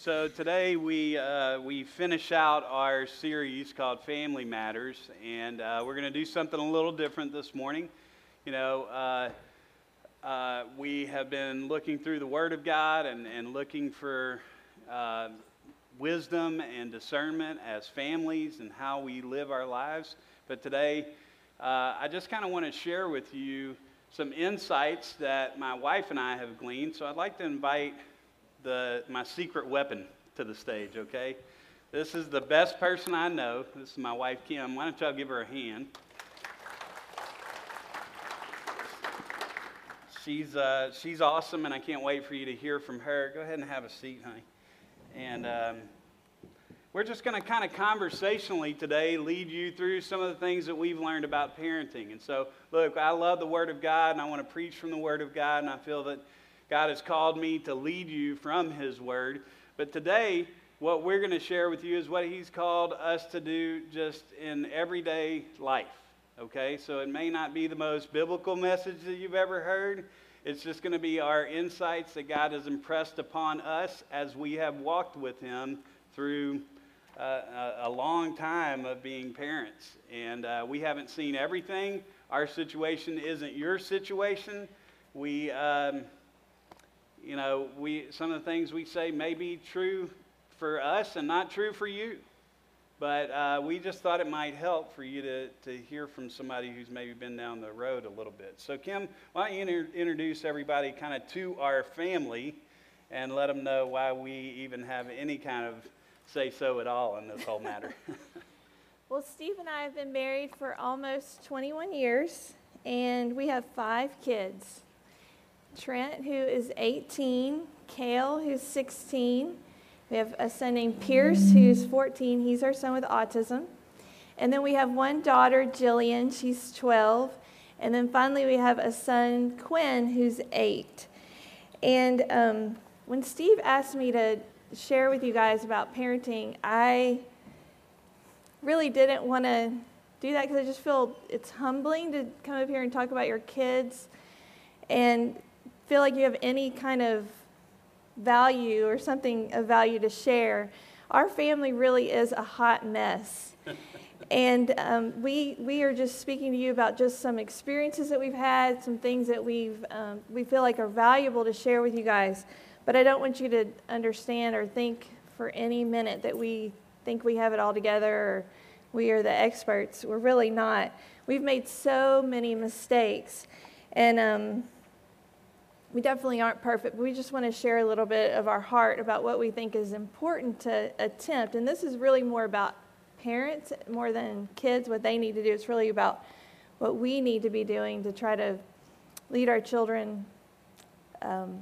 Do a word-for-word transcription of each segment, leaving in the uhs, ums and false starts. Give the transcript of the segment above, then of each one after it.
So today we uh, we finish out our series called Family Matters, and uh, we're going to do something a little different this morning. You know, uh, uh, we have been looking through the Word of God and, and looking for uh, wisdom and discernment as families and how we live our lives. But today, uh, I just kind of want to share with you some insights that my wife and I have gleaned. So I'd like to invite the my secret weapon to the stage, okay? This is the best person I know. This is my wife, Kim. Why don't y'all give her a hand? She's uh, she's awesome, and I can't wait for you to hear from her. Go ahead and have a seat, honey. And um, we're just going to kind of conversationally today lead you through some of the things that we've learned about parenting. And so, look, I love the Word of God, and I want to preach from the Word of God, and I feel that God has called me to lead you from His Word. But today, what we're going to share with you is what He's called us to do just in everyday life. Okay? So it may not be the most biblical message that you've ever heard. It's just going to be our insights that God has impressed upon us as we have walked with Him through uh, a, a long time of being parents. And uh, we haven't seen everything. Our situation isn't your situation. We... Um, You know, we some of the things we say may be true for us and not true for you. But uh, we just thought it might help for you to, to hear from somebody who's maybe been down the road a little bit. So, Kim, why don't you inter- introduce everybody kind of to our family and let them know why we even have any kind of say-so at all in this whole matter. Well, Steve and I have been married for almost twenty-one years, and we have five kids. Trent, who is eighteen, Kale, who's sixteen. We have a son named Pierce, who's fourteen. He's our son with autism. And then we have one daughter, Jillian. She's twelve. And then finally we have a son, Quinn, who's eight. And um, when Steve asked me to share with you guys about parenting, I really didn't want to do that because I just feel it's humbling to come up here and talk about your kids and feel like you have any kind of value or something of value to share. Our family really is a hot mess. and um, we we are just speaking to you about just some experiences that we've had, some things that we've um, we feel like are valuable to share with you guys. But I don't want you to understand or think for any minute that we think we have it all together or we are the experts. We're really not. We've made so many mistakes. And um we definitely aren't perfect, but we just want to share a little bit of our heart about what we think is important to attempt. And this is really more about parents more than kids, what they need to do. It's really about what we need to be doing to try to lead our children um,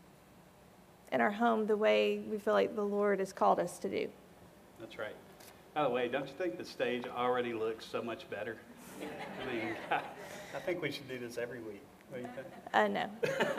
in our home the way we feel like the Lord has called us to do. That's right. By the way, don't you think the stage already looks so much better? I mean, I think we should do this every week. What do you think? Uh, no.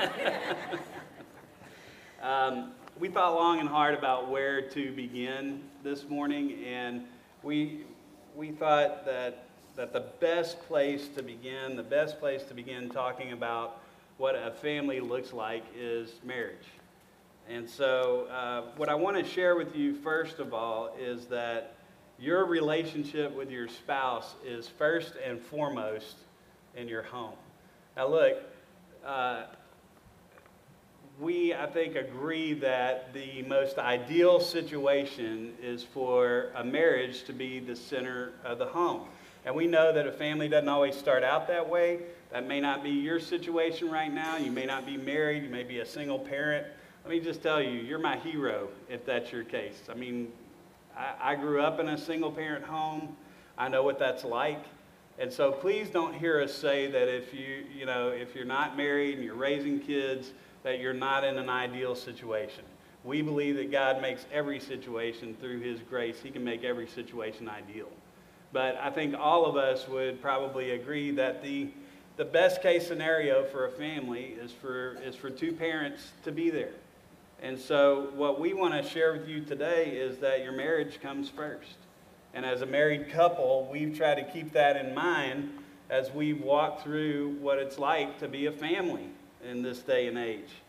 um, we thought long and hard about where to begin this morning, and we we thought that that the best place to begin, the best place to begin talking about what a family looks like is marriage. And so, uh, what I want to share with you first of all is that your relationship with your spouse is first and foremost in your home. Now look, uh, we, I think, agree that the most ideal situation is for a marriage to be the center of the home. And we know that a family doesn't always start out that way. That may not be your situation right now. You may not be married. You may be a single parent. Let me just tell you, you're my hero if that's your case. I mean, I, I grew up in a single parent home. I know what that's like. And so please don't hear us say that if you, you know, if you're not married and you're raising kids, that you're not in an ideal situation. We believe that God makes every situation through His grace. He can make every situation ideal. But I think all of us would probably agree that the the best case scenario for a family is for is for two parents to be there. And so what we want to share with you today is that your marriage comes first. And as a married couple, we've tried to keep that in mind as we walk through what it's like to be a family in this day and age.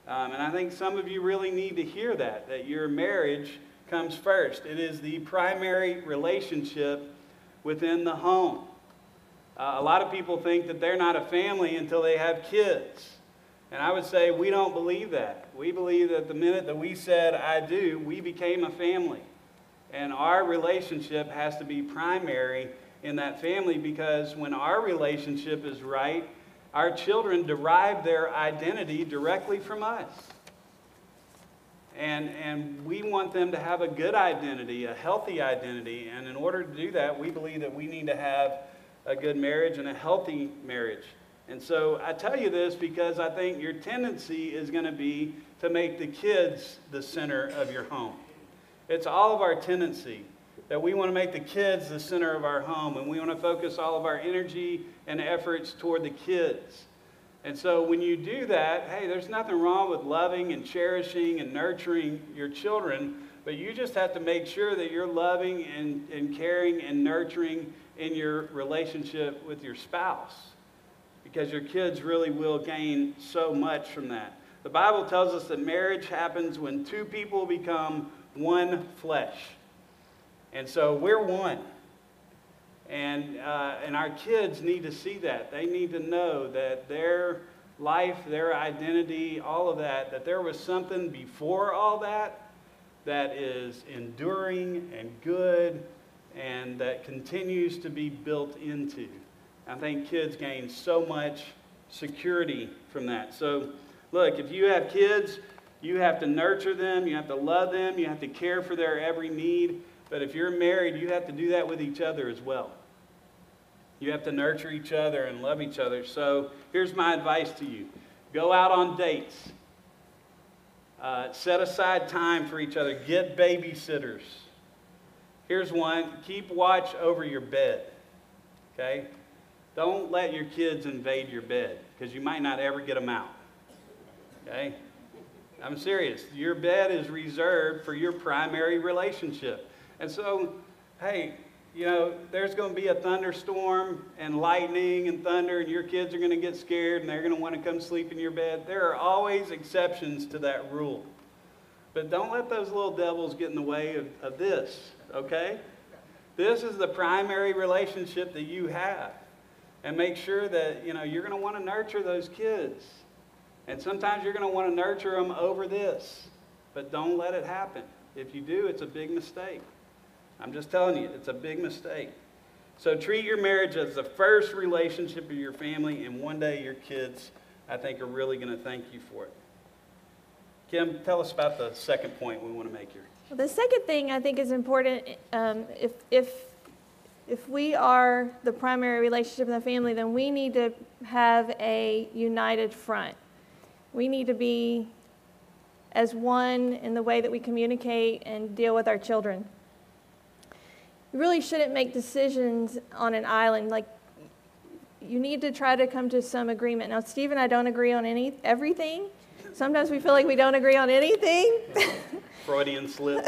Um, and I think some of you really need to hear that, that your marriage comes first. It is the primary relationship within the home. Uh, a lot of people think that they're not a family until they have kids. And I would say we don't believe that. We believe that the minute that we said, I do, we became a family. And our relationship has to be primary in that family, because when our relationship is right, our children derive their identity directly from us. And, and we want them to have a good identity, a healthy identity. And in order to do that, we believe that we need to have a good marriage and a healthy marriage. And so I tell you this because I think your tendency is going to be to make the kids the center of your home. It's all of our tendency that we want to make the kids the center of our home, and we want to focus all of our energy and efforts toward the kids. And so when you do that, hey, there's nothing wrong with loving and cherishing and nurturing your children, but you just have to make sure that you're loving and, and caring and nurturing in your relationship with your spouse, because your kids really will gain so much from that. The Bible tells us that marriage happens when two people become one flesh. And so we're one. And, uh, and our kids need to see that. They need to know that their life, their identity, all of that, that there was something before all that that is enduring and good and that continues to be built into. I think kids gain so much security from that. So, look, if you have kids, you have to nurture them, you have to love them, you have to care for their every need. But if you're married, you have to do that with each other as well. You have to nurture each other and love each other. So here's my advice to you. Go out on dates. Uh, set aside time for each other. Get babysitters. Here's one. Keep watch over your bed. Okay? Don't let your kids invade your bed, because you might not ever get them out. Okay? I'm serious. Your bed is reserved for your primary relationship. And so, hey, you know, there's going to be a thunderstorm and lightning and thunder, and your kids are going to get scared and they're going to want to come sleep in your bed. There are always exceptions to that rule. But don't let those little devils get in the way of, of this, okay? This is the primary relationship that you have. And make sure that, you know, you're going to want to nurture those kids. And sometimes you're going to want to nurture them over this. But don't let it happen. If you do, it's a big mistake. I'm just telling you, it's a big mistake. So treat your marriage as the first relationship of your family, and one day your kids, I think, are really going to thank you for it. Kim, tell us about the second point we want to make here. Well, the second thing I think is important, um, if, if, if we are the primary relationship in the family, then we need to have a united front. We need to be as one in the way that we communicate and deal with our children. You really shouldn't make decisions on an island. Like, you need to try to come to some agreement. Now, Steve and I don't agree on any everything. Sometimes we feel like we don't agree on anything. Freudian slip.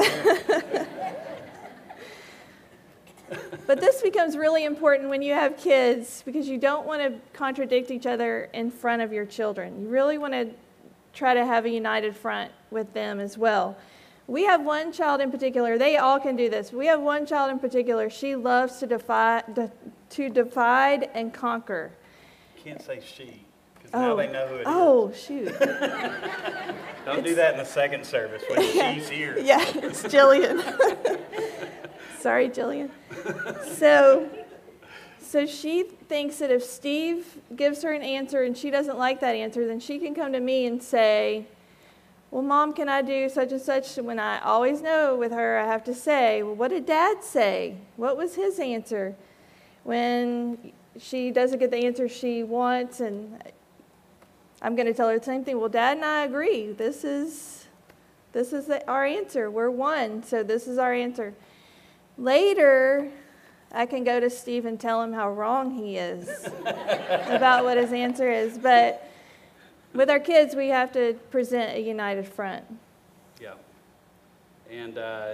But this becomes really important when you have kids, because you don't want to contradict each other in front of your children. You really want to try to have a united front with them as well. We have one child in particular. They all can do this. We have one child in particular. She loves to defy, de, to divide and conquer. Can't say she, because oh. now they know who it oh, is. Oh, shoot. Don't it's, do that in the second service when yeah, she's here. Yeah, it's Jillian. Sorry, Jillian. So, so she thinks that if Steve gives her an answer and she doesn't like that answer, then she can come to me and say, well, Mom, can I do such and such? When I always know with her, I have to say, well, what did Dad say? What was his answer? When she doesn't get the answer she wants, and I'm going to tell her the same thing. Well, Dad and I agree. This is, this is the, our answer. We're one, so this is our answer. Later, I can go to Steve and tell him how wrong he is about what his answer is, but with our kids, we have to present a united front. Yeah. And, uh,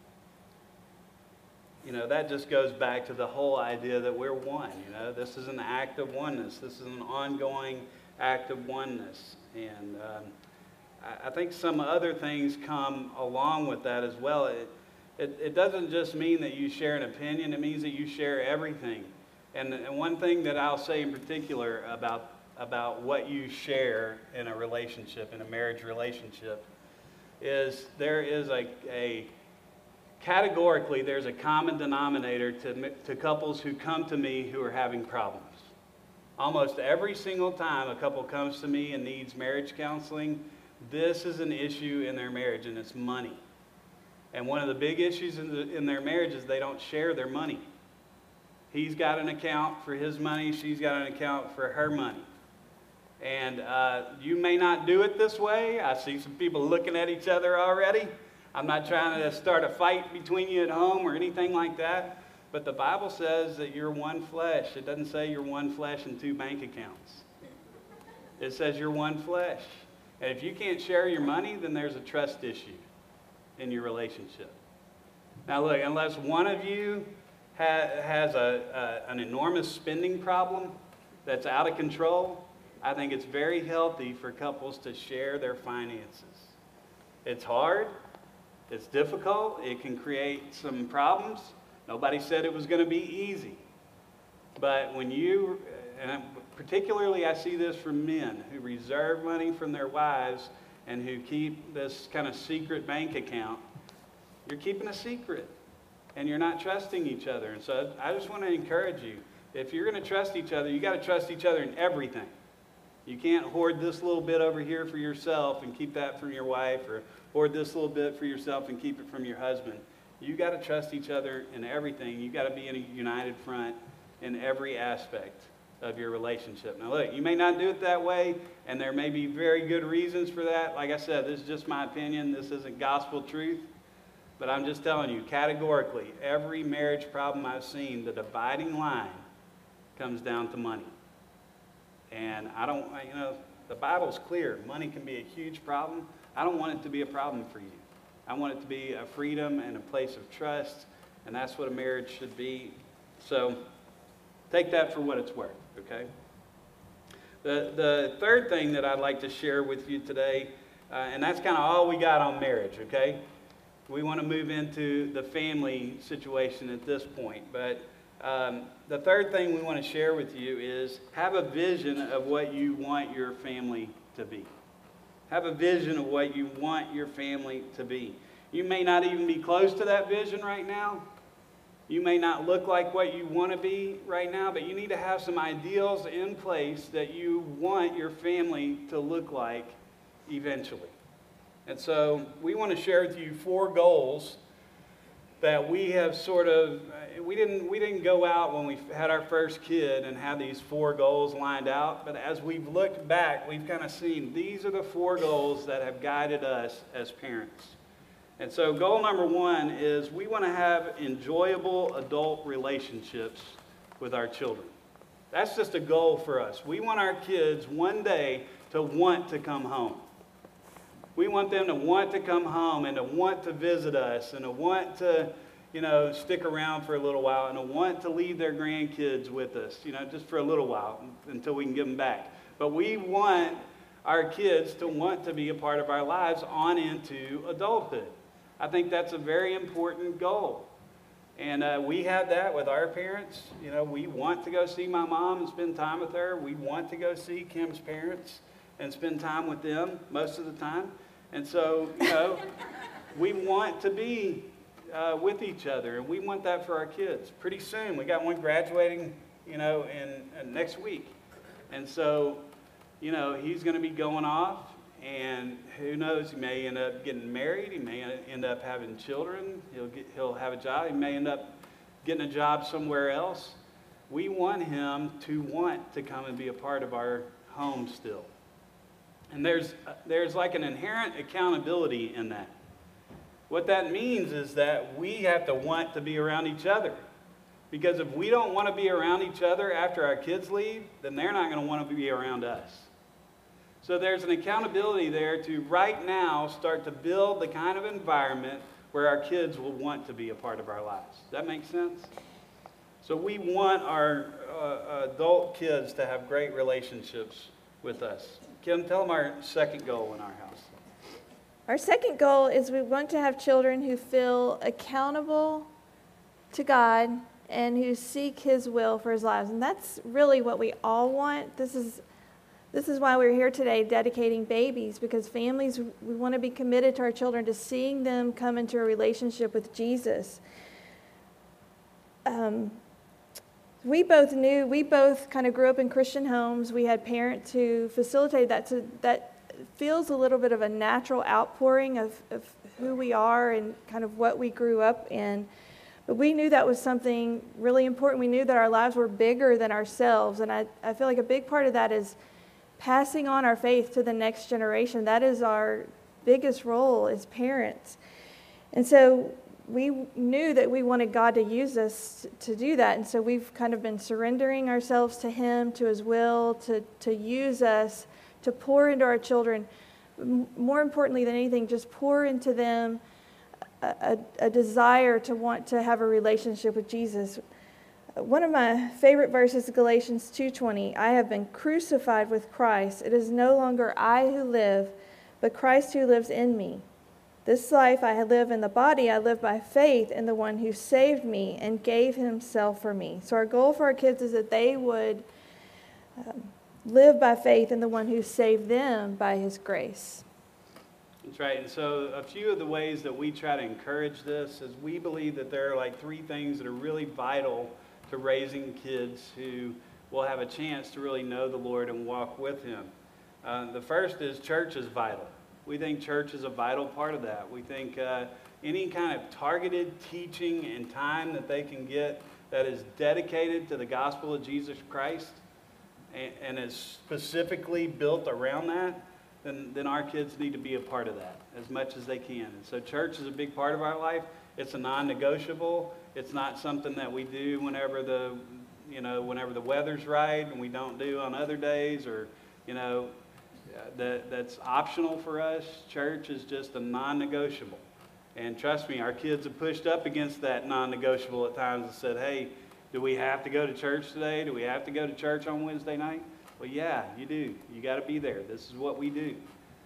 you know, that just goes back to the whole idea that we're one. You know, this is an act of oneness. This is an ongoing act of oneness. And um, I, I think some other things come along with that as well. It, it, it doesn't just mean that you share an opinion, it means that you share everything. And, and one thing that I'll say in particular about, about what you share in a relationship, in a marriage relationship, is there is a, a categorically, there's a common denominator to, to couples who come to me who are having problems. Almost every single time a couple comes to me and needs marriage counseling, this is an issue in their marriage, and it's money. And one of the big issues in, the, in their marriage is they don't share their money. He's got an account for his money, she's got an account for her money. And uh, you may not do it this way. I see some people looking at each other already. I'm not trying to start a fight between you at home or anything like that. But the Bible says that you're one flesh. It doesn't say you're one flesh and two bank accounts. It says you're one flesh. And if you can't share your money, then there's a trust issue in your relationship. Now look, unless one of you ha- has a, a, an enormous spending problem that's out of control, I think it's very healthy for couples to share their finances. It's hard. It's difficult. It can create some problems. Nobody said it was going to be easy. But when you, and particularly I see this from men who reserve money from their wives and who keep this kind of secret bank account, you're keeping a secret and you're not trusting each other. And so I just want to encourage you, if you're going to trust each other, you got to trust each other in everything. You can't hoard this little bit over here for yourself and keep that from your wife, or hoard this little bit for yourself and keep it from your husband. You got to trust each other in everything. You got to be in a united front in every aspect of your relationship. Now look, you may not do it that way, and there may be very good reasons for that. Like I said, this is just my opinion. This isn't gospel truth. But I'm just telling you, categorically, every marriage problem I've seen, the dividing line comes down to money. And I don't, you know, the Bible's clear. Money can be a huge problem. I don't want it to be a problem for you. I want it to be a freedom and a place of trust, and that's what a marriage should be. So take that for what it's worth, okay? The, the third thing that I'd like to share with you today, uh, and that's kind of all we got on marriage, okay? We want to move into the family situation at this point, but um, the third thing we want to share with you is have a vision of what you want your family to be. Have a vision of what you want your family to be. You may not even be close to that vision right now. You may not look like what you want to be right now, but you need to have some ideals in place that you want your family to look like eventually. And so we want to share with you four goals that we have sort of, we didn't, we didn't go out when we had our first kid and have these four goals lined out, but as we've looked back, we've kind of seen these are the four goals that have guided us as parents. And so goal number one is we want to have enjoyable adult relationships with our children. That's just a goal for us. We want our kids one day to want to come home. We want them to want to come home and to want to visit us and to want to, you know, stick around for a little while and to want to leave their grandkids with us, you know, just for a little while until we can get them back. But we want our kids to want to be a part of our lives on into adulthood. I think that's a very important goal. And uh, we have that with our parents. You know, we want to go see my mom and spend time with her. We want to go see Kim's parents and spend time with them most of the time. And so, you know, we want to be uh, with each other, and we want that for our kids. Pretty soon, we got one graduating, you know, in uh, next week. And so, you know, he's going to be going off, and who knows, he may end up getting married, he may end up having children, he'll get, he'll have a job, he may end up getting a job somewhere else. We want him to want to come and be a part of our home still. And there's, there's like an inherent accountability in that. What that means is that we have to want to be around each other. Because if we don't want to be around each other after our kids leave, then they're not going to want to be around us. So there's an accountability there to right now start to build the kind of environment where our kids will want to be a part of our lives. Does that make sense? So we want our uh, adult kids to have great relationships with us. Kim, tell them our second goal in our house. Our second goal is we want to have children who feel accountable to God and who seek His will for His lives. And that's really what we all want. This is this is why we're here today dedicating babies, because families, we want to be committed to our children, to seeing them come into a relationship with Jesus. Um, we both knew, we both kind of grew up in Christian homes. We had parents who facilitated that. So that feels a little bit of a natural outpouring of, of who we are and kind of what we grew up in. But we knew that was something really important. We knew that our lives were bigger than ourselves. And I, I feel like a big part of that is passing on our faith to the next generation. That is our biggest role as parents. And so we knew that we wanted God to use us to do that. And so we've kind of been surrendering ourselves to Him, to His will, to, to use us, to pour into our children. More importantly than anything, just pour into them a, a, a desire to want to have a relationship with Jesus. One of my favorite verses is Galatians two twenty. I have been crucified with Christ. It is no longer I who live, but Christ who lives in me. This life I live in the body, I live by faith in the one who saved me and gave Himself for me. So our goal for our kids is that they would um, live by faith in the one who saved them by His grace. That's right. And so a few of the ways that we try to encourage this is we believe that there are like three things that are really vital to raising kids who will have a chance to really know the Lord and walk with Him. Uh, the first is church is vital. We think church is a vital part of that. We think uh, any kind of targeted teaching and time that they can get that is dedicated to the gospel of Jesus Christ and, and is specifically built around that, then, then our kids need to be a part of that as much as they can. And so church is a big part of our life. It's a non-negotiable. It's not something that we do whenever the, you know, whenever the weather's right and we don't do on other days, or, you know, that that's optional for us. Church is just a non-negotiable. And trust me, our kids have pushed up against that non-negotiable at times and said, hey, do we have to go to church today? Do we have to go to church on Wednesday night? Well, yeah, you do. You got to be there. This is what we do.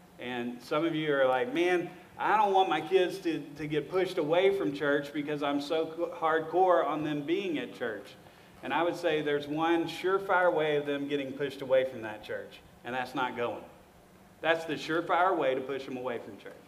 And some of you are like, man, I don't want my kids to, to get pushed away from church because I'm so hardcore on them being at church. And I would say there's one surefire way of them getting pushed away from that church, and that's not going. That's the surefire way to push them away from church.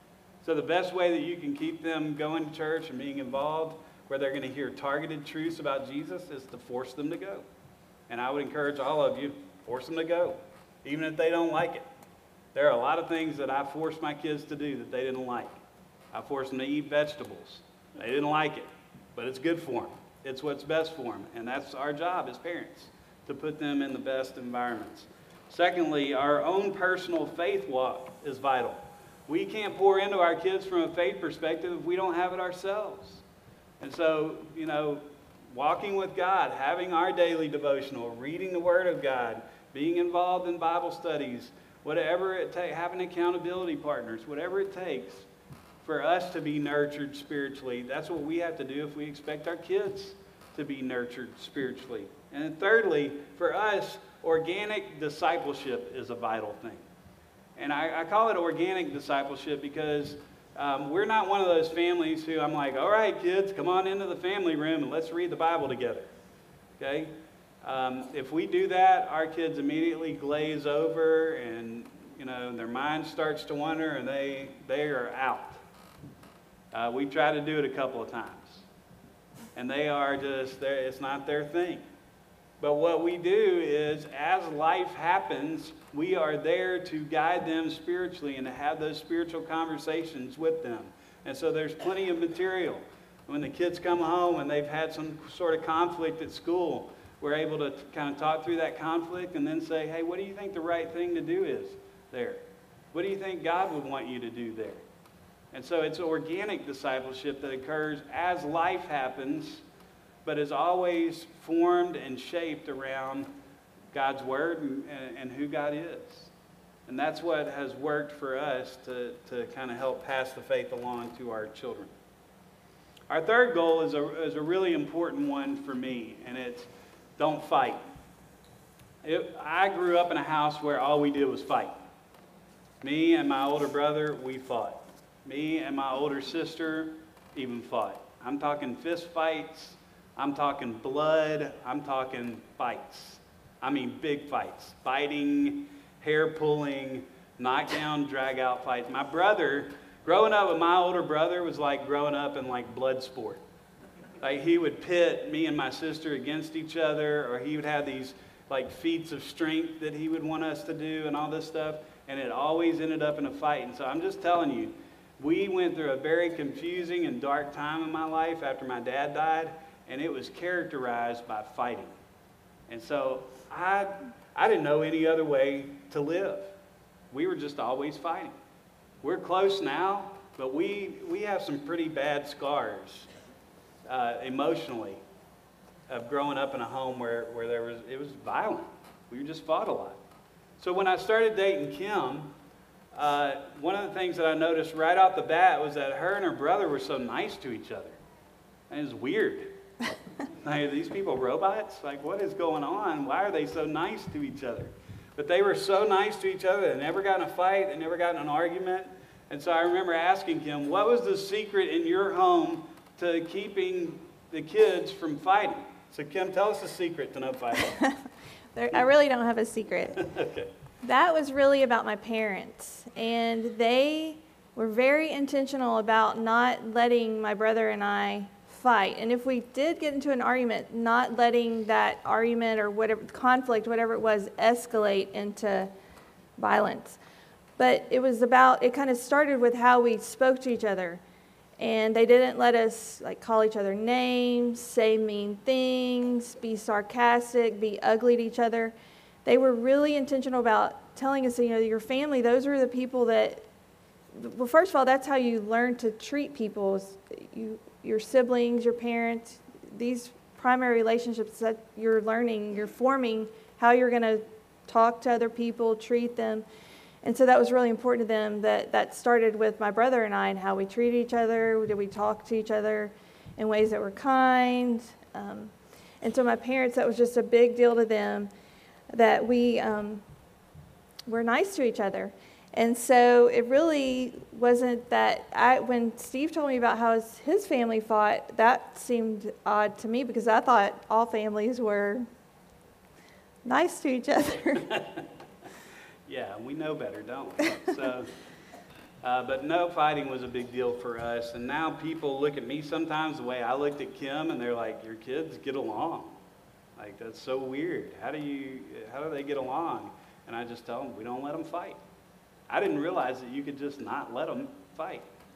So the best way that you can keep them going to church and being involved, where they're going to hear targeted truths about Jesus, is to force them to go. And I would encourage all of you, force them to go, even if they don't like it. There are a lot of things that I forced my kids to do that they didn't like. I forced them to eat vegetables. They didn't like it, but it's good for them. It's what's best for them. And that's our job as parents, to put them in the best environments. Secondly, our own personal faith walk is vital. We can't pour into our kids from a faith perspective if we don't have it ourselves. And so, you know, walking with God, having our daily devotional, reading the Word of God, being involved in Bible studies, whatever it takes, having accountability partners, whatever it takes for us to be nurtured spiritually, that's what we have to do if we expect our kids to be nurtured spiritually. And then thirdly, for us, organic discipleship is a vital thing. And I, I call it organic discipleship because um, we're not one of those families who I'm like, all right, kids, come on into the family room and let's read the Bible together. Okay? Um, if we do that, our kids immediately glaze over and, you know, their mind starts to wander and they, they are out. Uh, we tried to do it a couple of times. And they are just, it's not their thing. But what we do is, as life happens, we are there to guide them spiritually and to have those spiritual conversations with them. And so there's plenty of material. When the kids come home and they've had some sort of conflict at school, we're able to kind of talk through that conflict and then say, hey, what do you think the right thing to do is there? What do you think God would want you to do there? And so it's organic discipleship that occurs as life happens, but is always formed and shaped around God's Word and, and who God is. And that's what has worked for us to, to kind of help pass the faith along to our children. Our third goal is a, is a really important one for me, and it's don't fight. It, I grew up in a house where all we did was fight. Me and my older brother, we fought. Me and my older sister even fought. I'm talking fist fights. I'm talking blood. I'm talking fights. I mean big fights. Fighting, hair pulling, knockdown, drag out fights. My brother, growing up with my older brother was like growing up in like blood sport. Like he would pit me and my sister against each other, or he would have these like feats of strength that he would want us to do and all this stuff, and it always ended up in a fight. And so I'm just telling you, we went through a very confusing and dark time in my life after my dad died, and it was characterized by fighting. And so I, I didn't know any other way to live. We were just always fighting. We're close now, but we, we have some pretty bad scars uh, emotionally of growing up in a home where, where there was it was violent. We just fought a lot. So when I started dating Kim, uh, one of the things that I noticed right off the bat was that her and her brother were so nice to each other. And it was weird. Like, are these people robots? Like, what is going on? Why are they so nice to each other? But they were so nice to each other. They never got in a fight. They never got in an argument. And so I remember asking Kim, what was the secret in your home to keeping the kids from fighting? So Kim, tell us the secret to no fighting. There, I really don't have a secret. Okay. That was really about my parents. And they were very intentional about not letting my brother and I fight. And if we did get into an argument, not letting that argument or whatever conflict, whatever it was, escalate into violence. But it was about, it kind of started with how we spoke to each other. And they didn't let us like call each other names, say mean things, be sarcastic, be ugly to each other. They were really intentional about telling us, you know, your family, those are the people that, well, first of all, that's how you learn to treat people. Is you, your siblings, your parents, these primary relationships that you're learning, you're forming how you're going to talk to other people, treat them. And so that was really important to them. That that started with my brother and I and how we treated each other. Did we talk to each other in ways that were kind? Um, and so my parents, that was just a big deal to them that we um, were nice to each other. And so it really wasn't that I, when Steve told me about how his, his family fought, that seemed odd to me because I thought all families were nice to each other. Yeah, we know better, don't we? So, uh, but no fighting was a big deal for us. And now people look at me sometimes the way I looked at Kim, and they're like, your kids get along. Like, that's so weird. How do you, how do they get along? And I just tell them, we don't let them fight. I didn't realize that you could just not let them fight.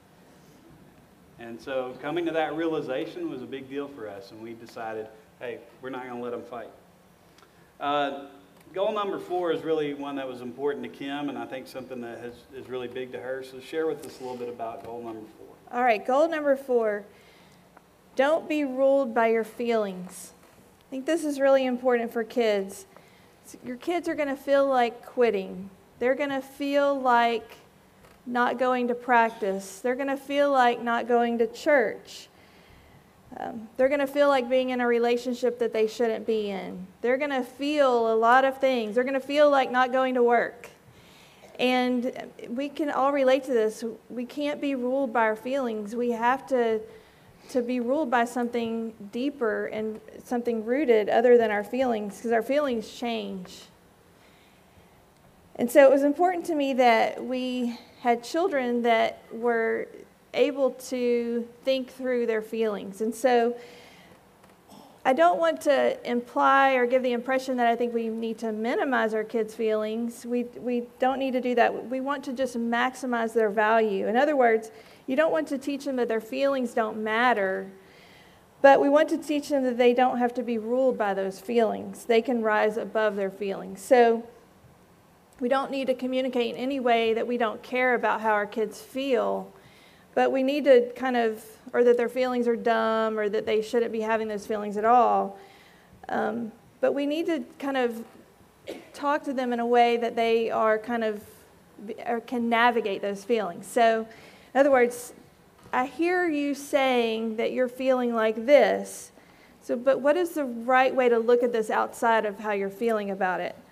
And so coming to that realization was a big deal for us, and we decided, hey, we're not going to let them fight. Uh, Goal number four is really one that was important to Kim, and I think something that has, is really big to her. So share with us a little bit about goal number four. All right, goal number four, don't be ruled by your feelings. I think this is really important for kids. Your kids are going to feel like quitting. They're going to feel like not going to practice. They're going to feel like not going to church. Um, they're going to feel like being in a relationship that they shouldn't be in. They're going to feel a lot of things. They're going to feel like not going to work. And we can all relate to this. We can't be ruled by our feelings. We have to, to be ruled by something deeper and something rooted other than our feelings, because our feelings change. And so it was important to me that we had children that were able to think through their feelings. And so I don't want to imply or give the impression that I think we need to minimize our kids' feelings. We we don't need to do that. We want to just maximize their value. In other words, you don't want to teach them that their feelings don't matter, but we want to teach them that they don't have to be ruled by those feelings. They can rise above their feelings. So we don't need to communicate in any way that we don't care about how our kids feel. But we need to kind of, or that their feelings are dumb, or that they shouldn't be having those feelings at all. Um, but we need to kind of talk to them in a way that they are kind of, or can navigate those feelings. So, in other words, I hear you saying that you're feeling like this. So, but what is the right way to look at this outside of how you're feeling about it?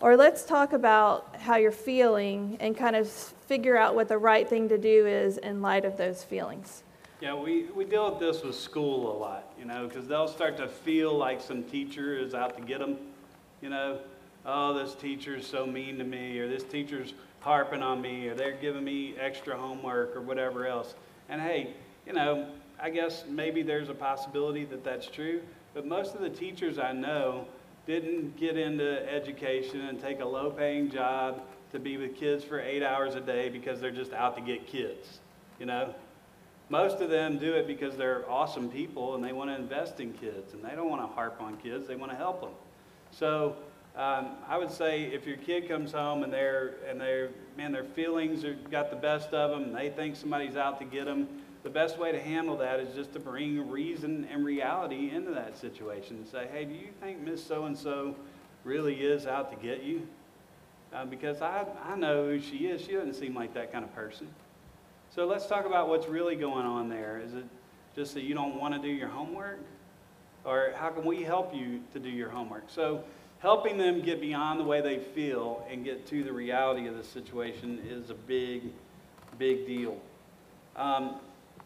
Or let's talk about how you're feeling and kind of figure out what the right thing to do is in light of those feelings. Yeah, we, we deal with this with school a lot, you know, because they'll start to feel like some teacher is out to get them, you know. Oh, this teacher's so mean to me, or this teacher's harping on me, or they're giving me extra homework, or whatever else. And hey, you know, I guess maybe there's a possibility that that's true, but most of the teachers I know didn't get into education and take a low-paying job to be with kids for eight hours a day because they're just out to get kids, you know. Most of them do it because they're awesome people and they want to invest in kids, and they don't want to harp on kids, they want to help them. So um, I would say if your kid comes home and they're, and they're, man, their feelings are, got the best of them, and they think somebody's out to get them, the best way to handle that is just to bring reason and reality into that situation and say, hey, do you think Miss So-and-so really is out to get you? Uh, because I, I know who she is. She doesn't seem like that kind of person. So let's talk about what's really going on there. Is it just that you don't want to do your homework? Or how can we help you to do your homework? So helping them get beyond the way they feel and get to the reality of the situation is a big, big deal. Um,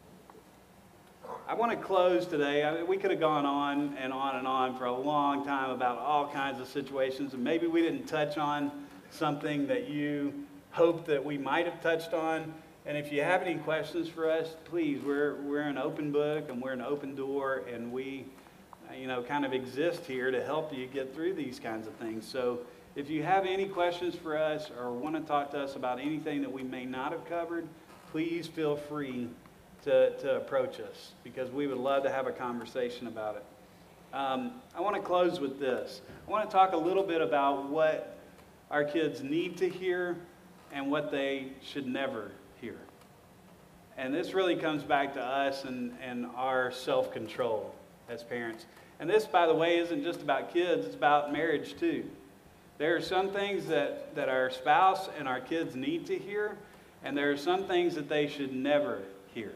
I want to close today. I mean, we could have gone on and on and on for a long time about all kinds of situations, and maybe we didn't touch on something that you hoped that we might have touched on. And if you have any questions for us, please, we're, we're an open book and we're an open door, and we, you know, kind of exist here to help you get through these kinds of things. So if you have any questions for us or want to talk to us about anything that we may not have covered, please feel free to, to approach us, because we would love to have a conversation about it. Um, I want to close with this. I want to talk a little bit about what our kids need to hear and what they should never hear. And this really comes back to us and, and our self-control as parents. And this, by the way, isn't just about kids, it's about marriage too. There are some things that, that our spouse and our kids need to hear, and there are some things that they should never hear.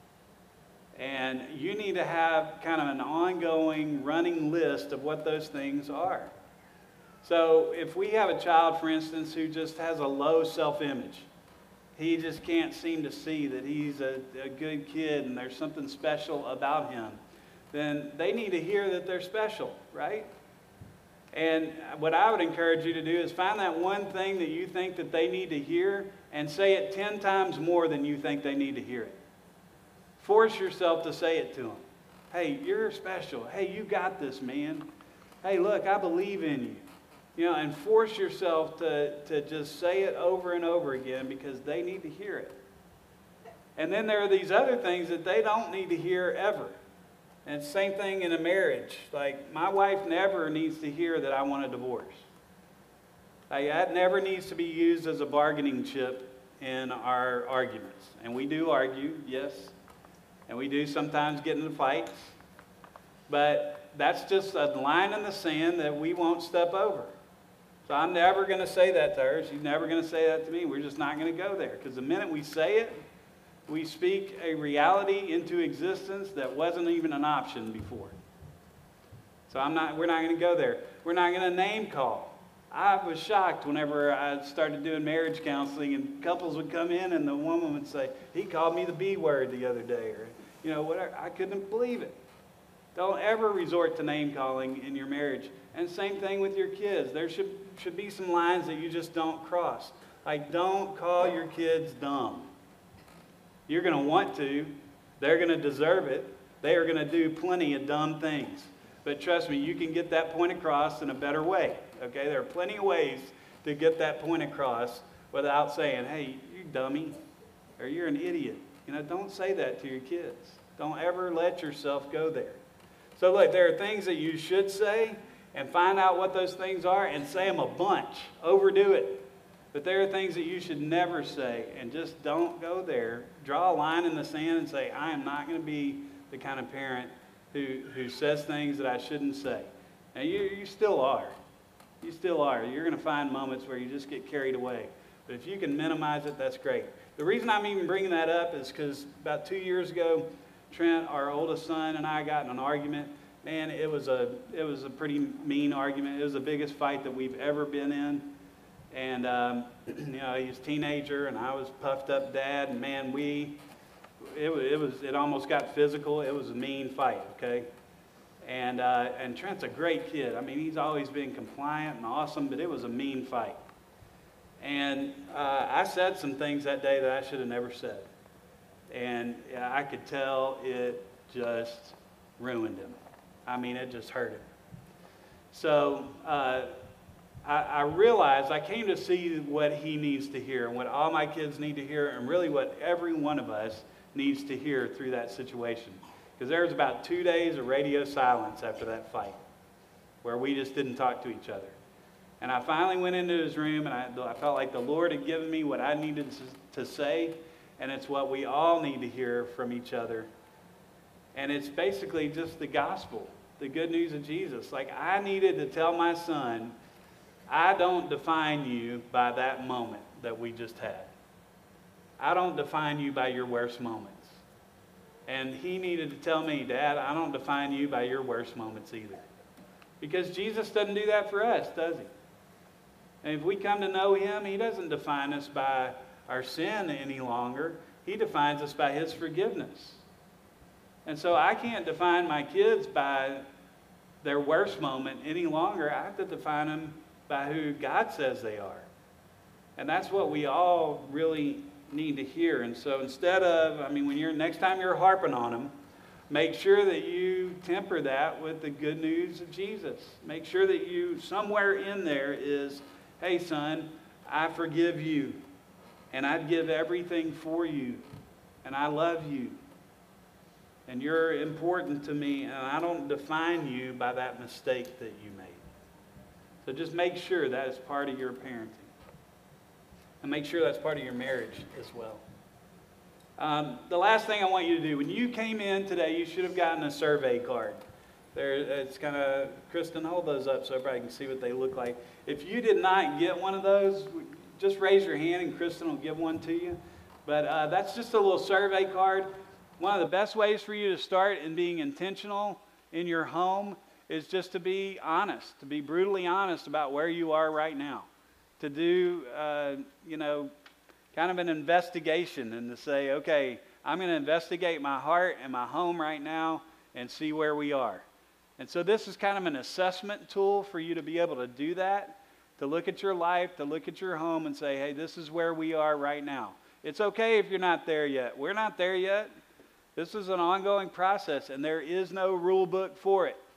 And you need to have kind of an ongoing running list of what those things are. So if we have a child, for instance, who just has a low self-image, he just can't seem to see that he's a, a good kid and there's something special about him, then they need to hear that they're special, right? And what I would encourage you to do is find that one thing that you think that they need to hear and say it ten times more than you think they need to hear it. Force yourself to say it to them. Hey, you're special. Hey, you got this, man. Hey, look, I believe in you. You know, and force yourself to, to just say it over and over again, because they need to hear it. And then there are these other things that they don't need to hear ever. And same thing in a marriage. Like, my wife never needs to hear that I want a divorce. Like, that never needs to be used as a bargaining chip in our arguments. And we do argue, yes. And we do sometimes get into fights. But that's just a line in the sand that we won't step over. So I'm never going to say that to her. She's never going to say that to me. We're just not going to go there. Because the minute we say it, we speak a reality into existence that wasn't even an option before. So I'm not, we're not going to go there. We're not going to name call. I was shocked whenever I started doing marriage counseling and couples would come in and the woman would say, he called me the B word the other day, or, you know, whatever. I couldn't believe it. Don't ever resort to name calling in your marriage. And same thing with your kids. There should, should be some lines that you just don't cross. Like, don't call your kids dumb. You're going to want to. They're going to deserve it. They are going to do plenty of dumb things. But trust me, you can get that point across in a better way. Okay? There are plenty of ways to get that point across without saying, hey, you dummy, or you're an idiot. You know, don't say that to your kids. Don't ever let yourself go there. So look, there are things that you should say, and find out what those things are and say them a bunch. Overdo it. But there are things that you should never say, and just don't go there. Draw a line in the sand and say, I am not going to be the kind of parent who, who says things that I shouldn't say. Now, you, you still are. You still are. You're going to find moments where you just get carried away. But if you can minimize it, that's great. The reason I'm even bringing that up is because about two years ago, Trent, our oldest son, and I got in an argument. man, it was a it was a pretty mean argument. It was the biggest fight that we've ever been in. And um, you know, he was a teenager, and I was puffed up dad. And man, we it was it was it almost got physical. It was a mean fight, okay. And uh, and Trent's a great kid. I mean, he's always been compliant and awesome, but it was a mean fight. And uh, I said some things that day that I should have never said. And I could tell it just ruined him. I mean, it just hurt him. So uh, I, I realized I came to see what he needs to hear and what all my kids need to hear, and really what every one of us needs to hear through that situation. Because there was about two days of radio silence after that fight where we just didn't talk to each other. And I finally went into his room, and I, I felt like the Lord had given me what I needed to, to say, and it's what we all need to hear from each other. And it's basically just the gospel, the good news of Jesus. Like, I needed to tell my son, I don't define you by that moment that we just had. I don't define you by your worst moments. And he needed to tell me, Dad, I don't define you by your worst moments either. Because Jesus doesn't do that for us, does he? And if we come to know him, he doesn't define us by our sin any longer. He defines us by his forgiveness. And so I can't define my kids by their worst moment any longer. I have to define them by who God says they are. And that's what we all really need to hear. And so instead of, I mean, when you're, next time you're harping on them, make sure that you temper that with the good news of Jesus. Make sure that you, somewhere in there is, hey, son, I forgive you, and I'd give everything for you, and I love you, and you're important to me, and I don't define you by that mistake that you made. So just make sure that is part of your parenting, and make sure that's part of your marriage as well. Um, the last thing I want you to do, when you came in today, you should have gotten a survey card. There, it's kind of, Kristen, hold those up so everybody can see what they look like. If you did not get one of those, just raise your hand and Kristen will give one to you. But uh, that's just a little survey card. One of the best ways for you to start in being intentional in your home is just to be honest, to be brutally honest about where you are right now. To do, uh, you know, kind of an investigation and to say, okay, I'm going to investigate my heart and my home right now and see where we are. And so this is kind of an assessment tool for you to be able to do that, to look at your life, to look at your home and say, hey, this is where we are right now. It's okay if you're not there yet. We're not there yet. This is an ongoing process, and there is no rule book for it.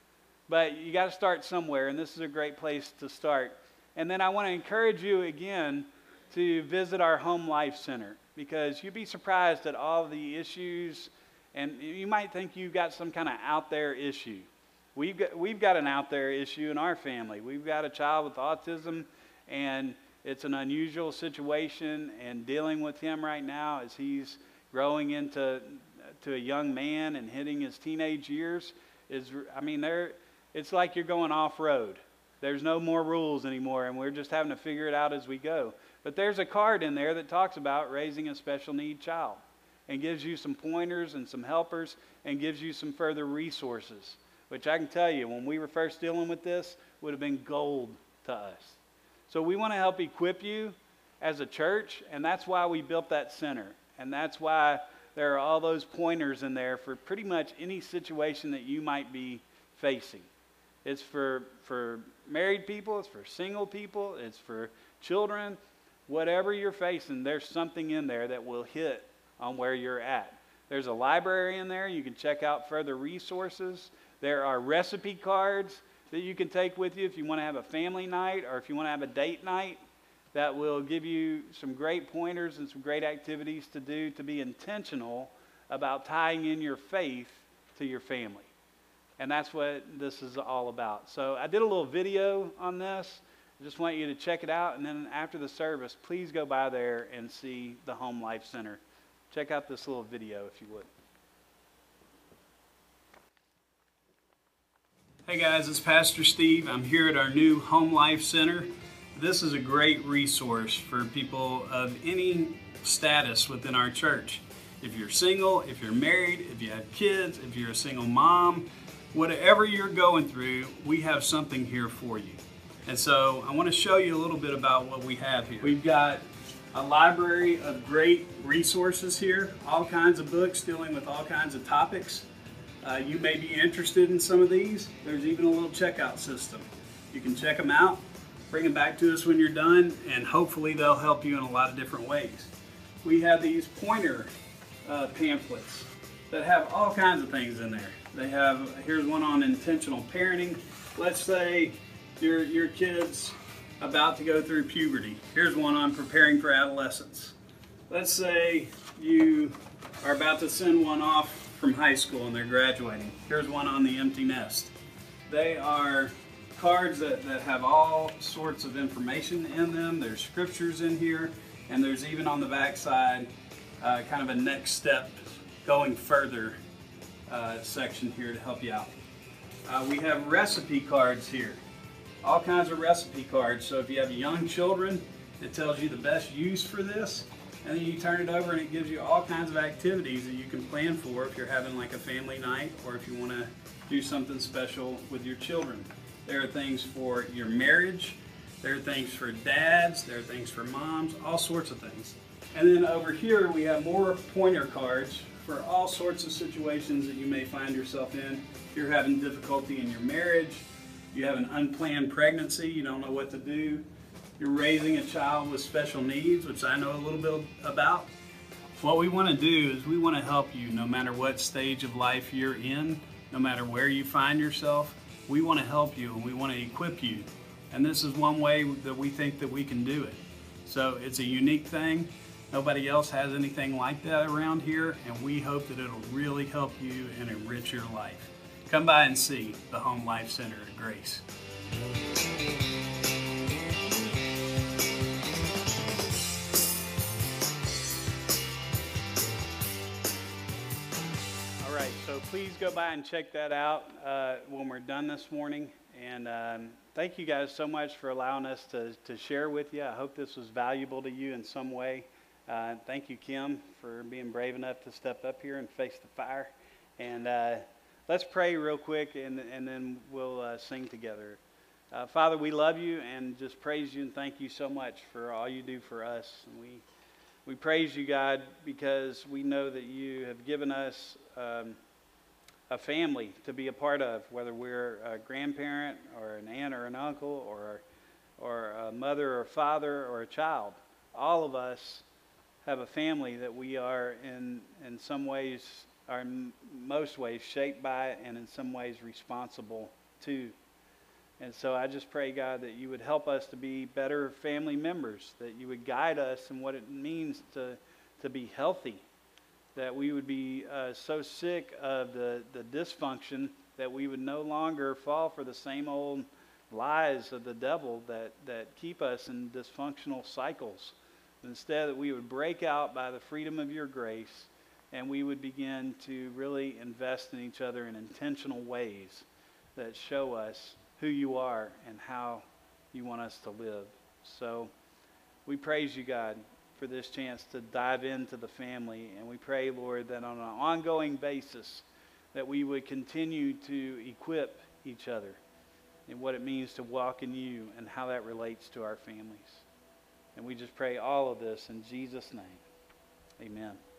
But you got to start somewhere, and this is a great place to start. And then I want to encourage you again to visit our Home Life Center, because you'd be surprised at all the issues, and you might think you've got some kind of out there issue. We've got, we've got an out there issue in our family. We've got a child with autism, and it's an unusual situation, and dealing with him right now as he's growing into to a young man and hitting his teenage years is, I mean, there it's like you're going off-road. There's no more rules anymore, and we're just having to figure it out as we go. But there's a card in there that talks about raising a special need child and gives you some pointers and some helpers and gives you some further resources, which I can tell you, when we were first dealing with this, would have been gold to us. So we want to help equip you as a church, and that's why we built that center. And that's why there are all those pointers in there for pretty much any situation that you might be facing. It's for, for married people, it's for single people, it's for children. Whatever you're facing, there's something in there that will hit on where you're at. There's a library in there. You can check out further resources. There are recipe cards that you can take with you if you want to have a family night or if you want to have a date night, that will give you some great pointers and some great activities to do to be intentional about tying in your faith to your family. And that's what this is all about. So I did a little video on this. I just want you to check it out. And then after the service, please go by there and see the Home Life Center. Check out this little video if you would. Hey guys, it's Pastor Steve. I'm here at our new Home Life Center. This is a great resource for people of any status within our church. If you're single, if you're married, if you have kids, if you're a single mom, whatever you're going through, we have something here for you. And so I want to show you a little bit about what we have here. We've got a library of great resources here, all kinds of books dealing with all kinds of topics. Uh, you may be interested in some of these. There's even a little checkout system. You can check them out, bring them back to us when you're done, and hopefully they'll help you in a lot of different ways. We have these pointer uh, pamphlets that have all kinds of things in there. They have, here's one on intentional parenting. Let's say your, your kid's about to go through puberty. Here's one on preparing for adolescence. Let's say you are about to send one off from high school and they're graduating. Here's one on the empty nest. They are cards that, that have all sorts of information in them. There's scriptures in here, and there's even on the back side uh, kind of a next step going further uh, section here to help you out. Uh, we have recipe cards here. All kinds of recipe cards. So if you have young children, it tells you the best use for this. And then you turn it over and it gives you all kinds of activities that you can plan for if you're having like a family night or if you want to do something special with your children. There are things for your marriage. There are things for dads. There are things for moms, all sorts of things. And then over here we have more pointer cards for all sorts of situations that you may find yourself in. If you're having difficulty in your marriage, you have an unplanned pregnancy, you don't know what to do, you're raising a child with special needs, which I know a little bit about. What we want to do is we want to help you no matter what stage of life you're in, no matter where you find yourself. We want to help you and we want to equip you. And this is one way that we think that we can do it. So it's a unique thing. Nobody else has anything like that around here, and we hope that it'll really help you and enrich your life. Come by and see the Home Life Center at Grace. All right, so please go by and check that out uh, when we're done this morning. And um, thank you guys so much for allowing us to, to share with you. I hope this was valuable to you in some way. Uh, thank you, Kim, for being brave enough to step up here and face the fire. And uh, let's pray real quick, and, and then we'll uh, sing together. Uh, Father, we love you and just praise you and thank you so much for all you do for us. And we we praise you, God, because we know that you have given us um, a family to be a part of, whether we're a grandparent or an aunt or an uncle or or a mother or father or a child. All of us have a family that we are in in some ways, are in most ways shaped by, and in some ways responsible to. And so I just pray, God, that you would help us to be better family members, that you would guide us in what it means to to be healthy, that we would be uh, so sick of the, the dysfunction that we would no longer fall for the same old lies of the devil that, that keep us in dysfunctional cycles. Instead, that we would break out by the freedom of your grace, and we would begin to really invest in each other in intentional ways that show us who you are and how you want us to live. So we praise you, God, for this chance to dive into the family, and we pray, Lord, that on an ongoing basis that we would continue to equip each other in what it means to walk in you and how that relates to our families. And we just pray all of this in Jesus' name. Amen.